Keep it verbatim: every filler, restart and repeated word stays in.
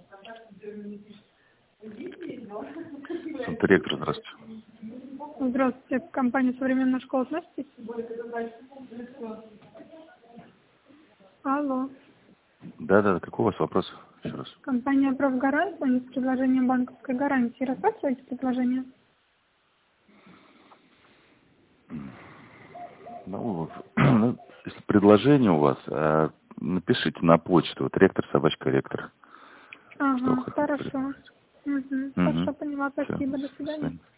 Директор, здравствуйте. Здравствуйте. К компании «Современная школа» относитесь? Алло. Да, да, какой у вас вопрос? Еще раз. Компания «Профгарант» звонит с предложением банковской гарантии. Рассматриваете предложение? Ну, ну, если предложение у вас, а, напишите на почту. Вот ректор, собачка, ректор. Ага, хорошо. Угу. Угу. Хорошо, поняла. Все. Спасибо. До свидания.